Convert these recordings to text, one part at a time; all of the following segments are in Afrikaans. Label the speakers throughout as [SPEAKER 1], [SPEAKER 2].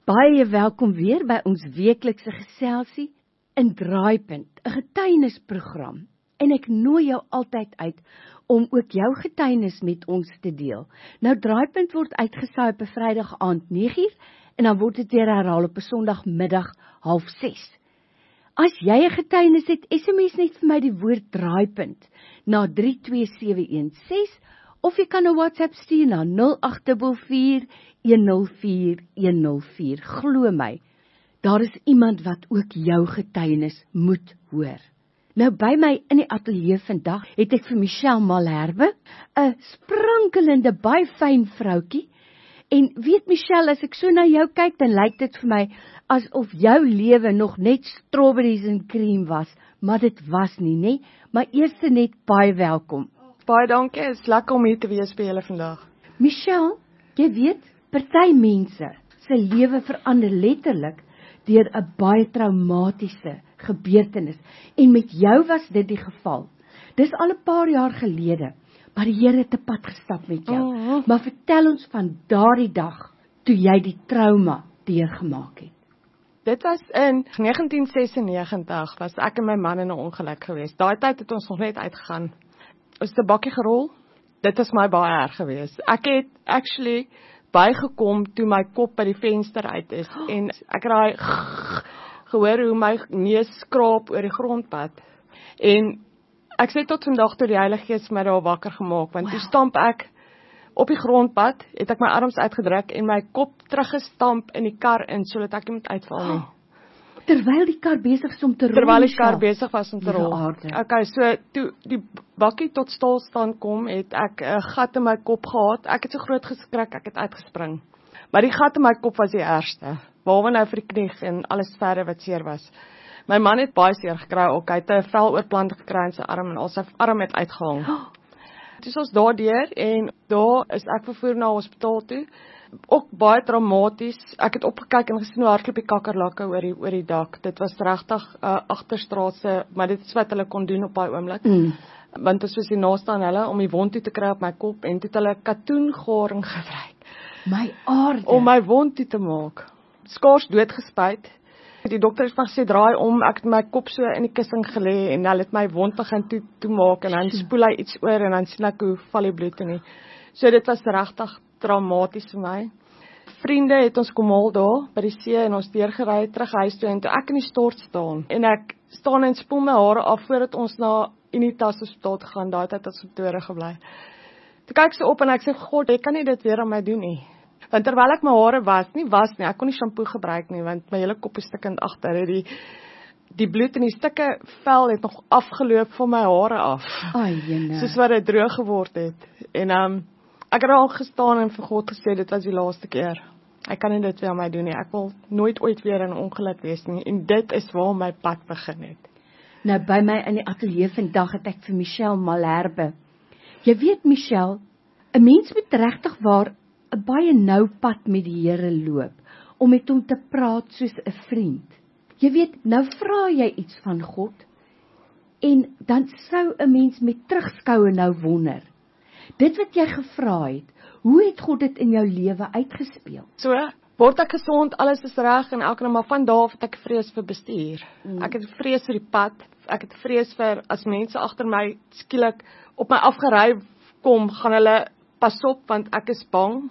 [SPEAKER 1] Baie welkom weer by ons weeklikse geselsie in Draaipunt, 'n getuienisprogram. En ek nooi jou altyd uit om ook jou getuienis met ons te deel. Nou Draaipunt word uitgesaai op 'n Vrydag aand 9:00 en dan word dit weer herhaal op 'n Sondagmiddag 5:30. As jy 'n getuienis het, SMS net vir my die woord Draaipunt na 32716 of jy kan 'n WhatsApp stuur na 0844 104 104. Glo my, daar is iemand wat ook jou getuienis moet hoor. Nou by my in die ateljee vandag het ek vir Michelle Malherbe, 'n sprankelende, baie fyn vroutjie. En weet Michelle, as ek so na jou kyk, dan lyk dit vir my asof jou lewe nog net strawberries en cream was, maar dit was nie, nê? Maar eers net baie welkom.
[SPEAKER 2] Baie dankie, is lekker om hier te wees by julle vandag.
[SPEAKER 1] Michelle, jy weet, party mense se lewe verander letterlik deur 'n baie traumatiese gebeurtenis. En met jou was dit die geval. Dis al 'n paar jaar gelede, maar die Here het 'n pad gestap met jou. Maar vertel ons van daardie dag toe jy die trauma deurgemaak het.
[SPEAKER 2] Dit was in 1996, was ek en my man in 'n ongeluk geweest. Daai tyd het ons nog net uitgegaan. Ons het 'n bakkie gerol. Dit was my baie erg geweest. Ek het actually bygekom toe my kop by die venster uit is en ek het daai gehoor hoe my neus skraap oor die grondpad. En ek sê tot vandag toe die Heilige Gees my daar wakker gemaak, want toe stamp ek op die grondpad, het ek my arms uitgedruk en my kop teruggestamp in die kar in, sodat ek nie moet uitval nie.
[SPEAKER 1] Terwyl die kar besig is om te rol.
[SPEAKER 2] Terwyl die kar besig was om te rol.
[SPEAKER 1] Aarde.
[SPEAKER 2] Okay, so toe die bakkie tot stilstand kom, het ek 'n gat in my kop gehad. Ek het so groot geskrik, ek het uitgespring. Maar die gat in my kop was die ergste, behalwe nou vir die knie en alles verder wat seer was. My man het baie seer gekry ook, hy het 'n veloortplanting gekry in sy arm en al sy arm het uitgehang. Toe is ons daardeur en daar is ek vervoer na hospitaal toe. Ook baie traumaties. Ek het opgekyk en gesien hoe hardloop die kakkerlakke oor die dak. Dit was regtig agterstraatse, maar dit is wat hulle kon doen op daai oomblik. Want dit was die naaste aan hulle om die wond toe te kry op my kop en toe het hulle katoengaring gebruik.
[SPEAKER 1] My aarde.
[SPEAKER 2] Om my wond toe te maak. Skaars doodgespuit. Die dokter het van gesê draai om, ek het my kop so in die kussing gelê en hulle het my wond begin toe maak en dan spoel hy iets oor en dan sien ek hoe val die bloed in nie. So dit was regtig traumaties vir my. Vriende het ons kom haal daar by die see en ons deurgery terug huis toe en toe ek in die stort staan en ek staan en spoel my hare af voordat ons na Unitas Hospitaal gegaan, daai tyd het ons op Tore gebly. Toe kyk ek so op en ek sê God, jy kan nie dit weer aan my doen nie. Want terwyl ek my hare was nie, ek kon nie shampoo gebruik nie, want my hele kop is stikkend agter, die bloed en die stukke vel het nog afgeloop van my hare af. Soos wat dit droog geword het. En ek het al gestaan en vir God gesê, dit was die laaste keer. Ek kan nie dit weer aan my doen nie, ek wil nooit ooit weer in 'n ongeluk wees nie, en dit is waar my pad begin het.
[SPEAKER 1] Nou by my in die ateljee vandag het ek vir Michelle Malherbe. Jy weet Michelle, 'n mens moet regtig waar 'n baie nou pad met die Here loop, om met hom te praat soos 'n vriend. Jy weet, nou vra jy iets van God, en dan sou 'n mens met terugskoue nou wonder, dit wat jy gevra het, hoe het God dit in jou lewe uitgespeel?
[SPEAKER 2] So, word ek gesond, alles is reg en elke maar van daar af het ek vrees vir bestuur. Ek het vrees vir die pad, ek het vrees vir as mense agter my skielik op my afgery kom, gaan hulle pas op want ek is bang.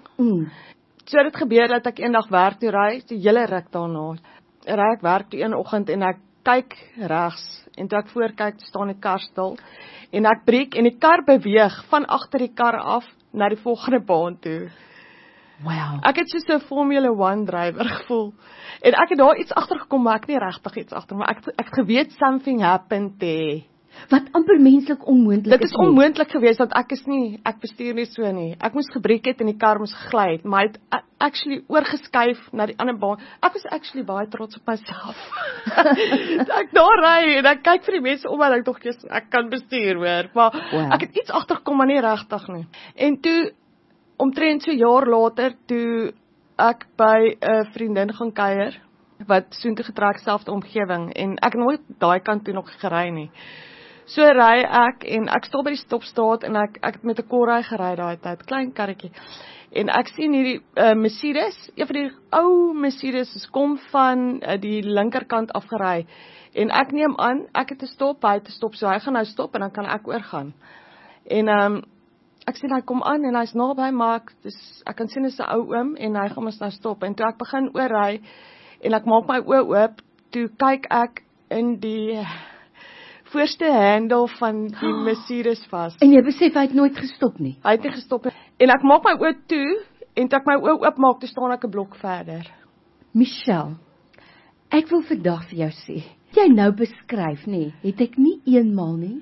[SPEAKER 2] So dit gebeur dat ek eendag werk toe ry, die hele ruk daarna. Ry ek werk toe een oggend en ek kyk regs en toe ek voorkyk staan die kar stil en ek breek en die kar beweeg van agter die kar af na die volgende baan toe.
[SPEAKER 1] Wow.
[SPEAKER 2] Ek het soos 'n Formula 1 drywer gevoel. En ek het daar iets agtergekom, maar ek nie regtig iets agter, maar ek het geweet something happened there.
[SPEAKER 1] Wat amper menslik onmoontlik
[SPEAKER 2] Dit is onmoontlik geweest want ek bestuur nie so nie. Ek moes gebreek het en die kar moes gegly het, maar hy het actually oorgeskuif na die ander baan. Ek was actually baie trots op myself. Ek daar ry en ek kyk vir die mense om en ek dink ek kan bestuur hoor, maar ek het iets agtergekom maar nie regtig nie. En toe omtrent so 'n jaar later toe ek by 'n vriendin gaan kuier wat soontoe getrek selfde omgewing en ek het nooit daai kant toe nog gery nie. So ry ek en ek staan by die stopstraat en ek het met 'n korry gery daai tyd, klein karretjie. En ek sien hierdie Mercedes, een van die ou Mercedes, kom van die linkerkant afgery. En ek neem aan, ek het te stop, hy het te stop, so hy gaan nou stop en dan kan ek oorgaan. En ek sien hy kom aan en hy's naby, maar ek kan sien hy's 'n ou oom en hy gaan ons nou stop. En toe ek begin oorry en ek maak my oë oop, toe kyk ek in die voorste handle van die Mercedes vas.
[SPEAKER 1] En jy besef hy het nooit gestop nie.
[SPEAKER 2] Hy het nie gestop nie. En ek maak my oë toe en toe ek my oë oopmaak, toe staan ek 'n blok verder.
[SPEAKER 1] Michelle, ek wil vandag vir jou sê, jy nou beskryf nie, het ek nie eenmaal nie.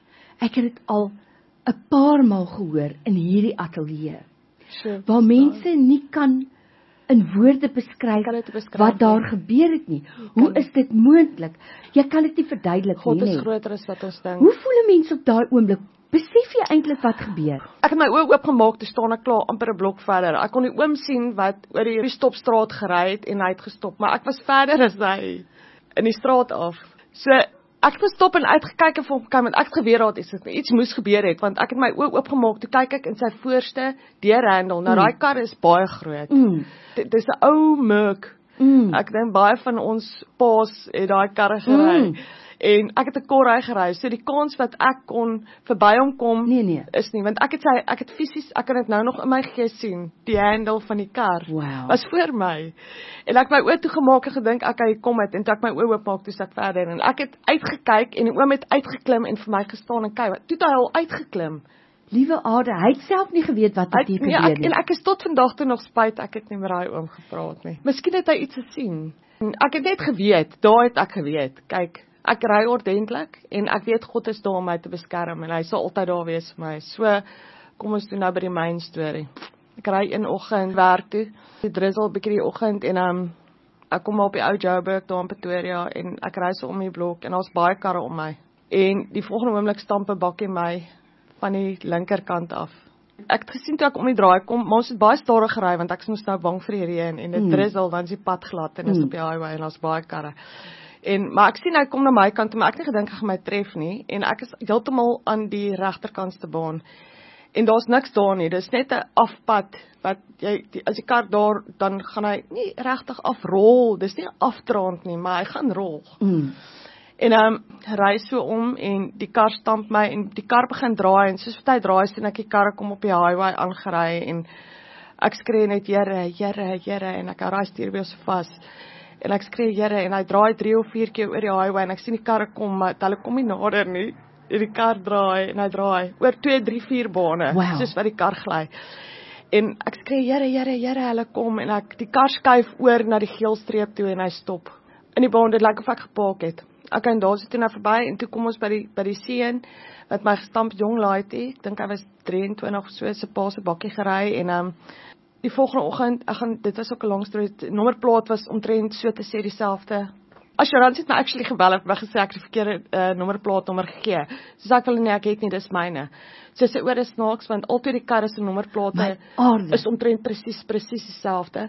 [SPEAKER 1] Ek het dit al 'n paar maal gehoor in hierdie ateljee.
[SPEAKER 2] Sure,
[SPEAKER 1] Waar mense nie kan in woorde beskryf wat daar gebeur het nie. Hoe is dit moontlik? Jy kan dit nie verduidelik nie.
[SPEAKER 2] God is groter as wat ons dink.
[SPEAKER 1] Hoe voel 'n mens op daai oomblik? Besef jy eintlik wat gebeur?
[SPEAKER 2] Ek het my oë oopgemaak, toe staan ek klaar amper 'n blok verder. Ek kon die oom sien wat oor die stopstraat gery het en hy het gestop, maar ek was verder as hy in die straat af. So ek het gestop en uitgekyk en vir hom gekyk, want ek het geweet dat iets moes gebeur het, want ek het my oë oopgemaak, toe kyk ek in sy voorste deurhandel. Nou daai kar is baie groot. Dis 'n ou Merc. Ek dink baie van ons paas het daai karre gery. En ek het 'n Corray gery, so die kans wat ek kon verby hom kom
[SPEAKER 1] Nee.
[SPEAKER 2] is nie, want ek het fisies, ek kan dit nou nog in my gees sien, die handle van die kar was voor my. En ek my oë toegemaak en gedink, okay, kom het, en toe ek my oë oopmaak, toe ek verder, en ek het uitgekyk, en die oom het uitgeklim, en vir my gestaan en kyk, toe het hy al uitgeklim.
[SPEAKER 1] Liewe Ade, hy het self nie geweet wat het hier gebeur nie.
[SPEAKER 2] En ek is tot vandag toe nog spyt, ek het nie met daai oom gepraat nie. Miskien het hy iets gesien. En ek het net geweet, daar het ek geweet, kyk, ek ry ordentlik en ek weet God is daar om my te beskerm en hy sal altyd daar wees vir my. So, kom ons doen nou by die main story. Ek ry een oggend werk toe, die drizzle bietjie die oggend en ek kom op die ou Joburg daar in Pretoria en ek ry so om die blok en daar's baie karre om my. En die volgende oomblik stamp 'n bakkie my van die linkerkant af. Ek het gesien toe ek om die draai kom, maar ons het baie stadig gery want ek is nou bang vir die reën en dit drizzle, dan is die pad glad en is op die highway en daar's baie karre. Maar ek sien hy kom na my kant, maar ek het nie gedink hy gaan my tref nie, en ek is heeltemal aan die regterkantste baan, en daar's niks daar nie, dis net 'n afpad, wat as die kar daar, dan gaan hy nie regtig afrol, dis nie afdraand nie, maar hy gaan rol. En ry so om, en die kar stamp my, en die kar begin draai, en soos wat hy draai, sien ek die karre kom op die highway aangery, en ek skree net, Here, en ek hou daai stuurwiel so vas, en ek skree Here, en hy draai 3 of 4 keer oor die highway, en ek sien die karre kom, maar hulle kom nie nader nie, en die kar draai, en hy draai, oor 2, 3, 4 bane, soos wat die kar gly, en ek skree Here, hulle kom, en die kar skuif oor na die geel streep toe, en hy stop, in die baan, dit lyk of ek gepark het, en daar is toe nou verby, en toe kom ons by die seun, wat my gestamp jong laaitjie, ek dink hy was 23, so sy pa se bakkie gery, en die volgende oggend, dit was ook 'n lang storie, die nommerplaat was omtrent so te sê dieselfde. Assurance het my actually gebel en gesê ek het die verkeerde nommerplaatnommer gegee. So sê ek wel nee, ek het nie, dis myne. So sy oor is snaaks, want altyd die karre se nommerplate is omtrent presies dieselfde.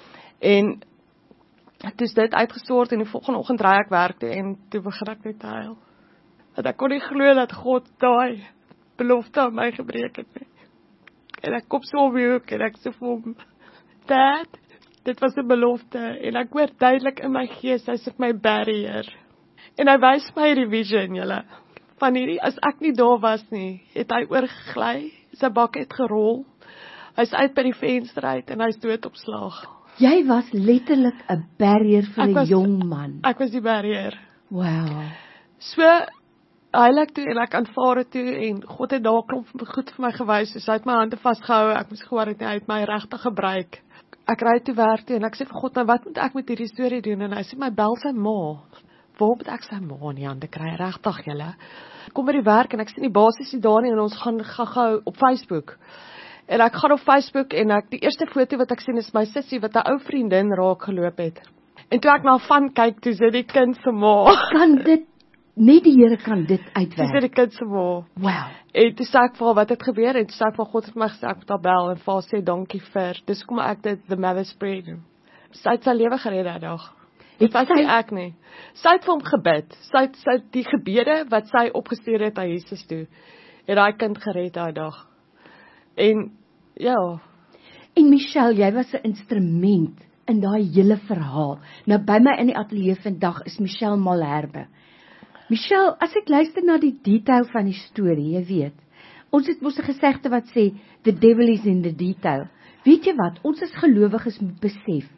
[SPEAKER 2] En toe is dit uitgesort en die volgende oggend ry ek werk toe en toe begin ek net huil. Want ek kon nie glo dat God daai belofte aan my gebreek het nie. En ek kom so op die hoek en ek sê vir hom, Dad, dit was 'n belofte en ek hoor duidelik in my gees, hy's op my barrier. En hy wys my die vision, julle. Van hierdie, as ek nie daar was nie, het hy oorgegly, sy bak het gerol, hy's uit by die venster uit en hy's dood op slag.
[SPEAKER 1] Jy was letterlik 'n barrier vir 'n jong man.
[SPEAKER 2] Ek was die barrier.
[SPEAKER 1] Wow.
[SPEAKER 2] So, heilig toe en ek aanvaar dit toe en God het daar klomp goed vir my gewys, so hy het my hande vasgehou, ek moes gehoor het, hy het my regtig gebruik. Ek ry toe werk toe en ek sê vir God, nou wat moet ek met hierdie storie doen? En hy sê my bel sy ma. Waar moet ek sy ma in die hande kry? Regtig julle. Ek kom by die werk en ek sien die basis nie daar nie en ons gaan gou op Facebook. En ek gaan op Facebook en die eerste foto wat ek sien is my sussie wat 'n ou vriendin raak geloop het. En toe ek na van kyk, toe sê die kind se ma.
[SPEAKER 1] Kan dit, net die Here kan dit uitwerk.
[SPEAKER 2] Toe sê die kind se ma.
[SPEAKER 1] Wow.
[SPEAKER 2] En toe sê ek vir haar wat het gebeur en toe sê ek vir God het my gesê ek moet haar bel en vir haar sê dankie vir. Dis kom ek dit the mother's prayer doen. Sy het sy lewe gered daai dag. Dit was nie ek nie. Sy het vir hom gebid. Sy het die gebede wat sy opgestuur het aan Jesus toe. Het daai kind gered daai dag. En ja.
[SPEAKER 1] En Michelle, jy was 'n instrument in daai hele verhaal. Nou by my in die ateljee vandag is Michelle Malherbe. Michelle, as ek luister na die detail van die storie, jy weet, ons het mos 'n gesegde wat sê, the devil is in the detail. Weet jy wat, ons as gelowiges moet besef,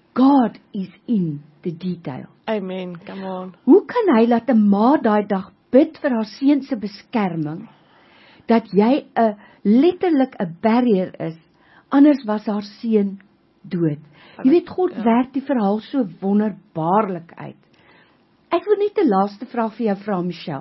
[SPEAKER 1] God is in the detail.
[SPEAKER 2] Amen, come on.
[SPEAKER 1] Hoe kan hy laat 'n ma daai dag bid vir haar seun se beskerming, dat jy letterlik 'n barrier is, anders was haar seun dood. Jy weet, God werk die verhaal so wonderbaarlik uit. Ek wil net 'n laaste vraag vir jou vra, Michelle.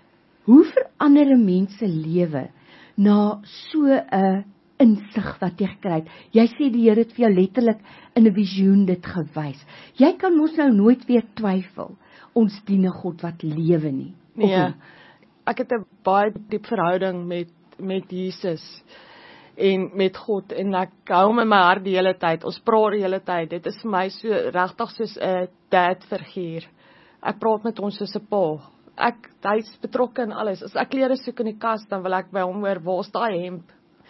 [SPEAKER 1] Hoe verander 'n mens se lewe na so 'n insig wat jy gekry het? Jy sê die Here het vir jou letterlik in 'n visioen dit gewys. Jy kan mos nou nooit weer twyfel. Ons dien 'n God wat lewe nie.
[SPEAKER 2] Nee, ek het 'n baie diep verhouding met Jesus en met God, en ek hou hom in my hart die hele tyd. Ons praat die hele tyd. Dit is vir my so regtig soos 'n dad figuur. Ek praat met hom soos 'n pa. Hy's betrokke in alles. As ek klere soek in die kas, dan wil ek by hom hoor, waar is daai hemp?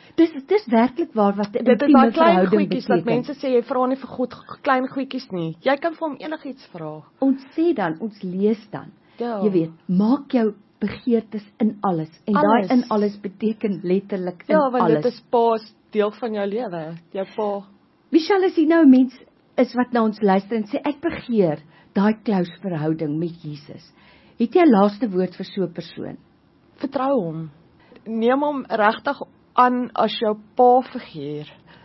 [SPEAKER 1] Dis werklik waar wat 'n
[SPEAKER 2] Dit is
[SPEAKER 1] intieme
[SPEAKER 2] daai klein
[SPEAKER 1] verhouding
[SPEAKER 2] goedjies wat
[SPEAKER 1] beteken.
[SPEAKER 2] mense sê jy vra nie vir God klein goedjies nie. Jy kan vir hom enigiets vra.
[SPEAKER 1] Ons sê dan, ons lees dan.
[SPEAKER 2] Ja.
[SPEAKER 1] Jy weet, maak jou begeertes in alles. En
[SPEAKER 2] Alles.
[SPEAKER 1] daai in alles beteken letterlik in
[SPEAKER 2] Ja, want
[SPEAKER 1] alles.
[SPEAKER 2] dit is pa's deel van jou lewe. Jou pa.
[SPEAKER 1] Michelle, as jy nou 'n mens is wat na ons luister en sê, ek begeer daai close verhouding met Jesus. Het jy 'n laaste woord vir so 'n persoon?
[SPEAKER 2] Vertrou hom. Neem hom regtig aan as jou pa figuur.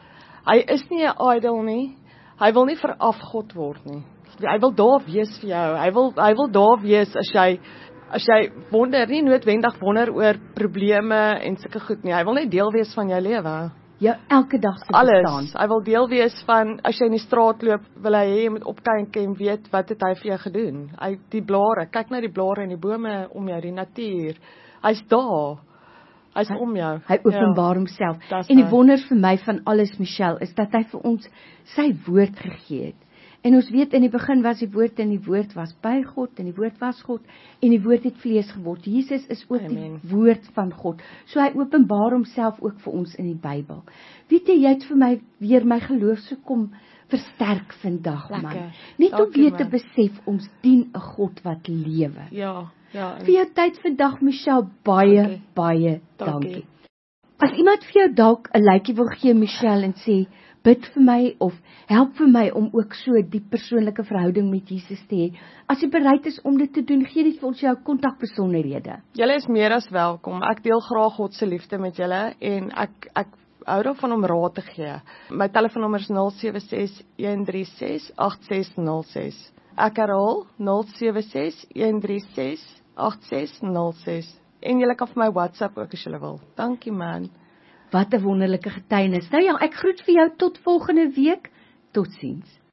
[SPEAKER 2] Hy is nie 'n idol nie. Hy wil nie verafgod word nie. Hy wil daar wees vir jou. Hy wil daar wees as jy wonder, nie noodwendig wonder oor probleme en sulke goed nie. Hy wil net deel wees van jou lewe.
[SPEAKER 1] Jou elke dag se
[SPEAKER 2] Alles.
[SPEAKER 1] bestaan.
[SPEAKER 2] Hy wil deel wees van, as jy in die straat loop, wil hy hê jy moet opkyk en weet wat het hy vir jou gedoen. Die blare, kyk na die blare en die bome om jou, die natuur. Hy's daar. Hy's om jou.
[SPEAKER 1] Hy openbaar homself.
[SPEAKER 2] Dis
[SPEAKER 1] En die
[SPEAKER 2] hy.
[SPEAKER 1] wonder vir my van alles, Michelle, is dat hy vir ons sy woord gegee het. En ons weet in die begin was die woord en die woord was by God en die woord was God en die woord het vlees geword. Jesus is ook
[SPEAKER 2] Amen.
[SPEAKER 1] die woord van God. So hy openbaar homself ook vir ons in die Bybel. Weet jy het vir my weer my geloof so kom versterk vandag, man.
[SPEAKER 2] Lekker.
[SPEAKER 1] Net om
[SPEAKER 2] Dankie,
[SPEAKER 1] weer te
[SPEAKER 2] man.
[SPEAKER 1] besef ons dien 'n God wat lewe.
[SPEAKER 2] Ja.
[SPEAKER 1] Vir jou tyd vandag, Michelle, baie
[SPEAKER 2] Dankie.
[SPEAKER 1] baie
[SPEAKER 2] Dankie.
[SPEAKER 1] dankie. As iemand vir jou dalk 'n lykie wil gee, Michelle, en sê, bid vir my of help vir my om ook so 'n diep persoonlike verhouding met Jesus te hê. As jy bereid is om dit te doen, gee net vir ons jou kontakbesonderhede.
[SPEAKER 2] Julle is meer as welkom. Ek deel graag God se liefde met julle en ek hou daarvan om raad te gee. My telefoonnommer is 076 136 8606. Ek herhaal 076 136 8606. En julle kan vir my WhatsApp ook as julle wil. Dankie man.
[SPEAKER 1] Wat 'n wonderlike getuienis. Nou ja, ek groet vir jou tot volgende week. Totsiens.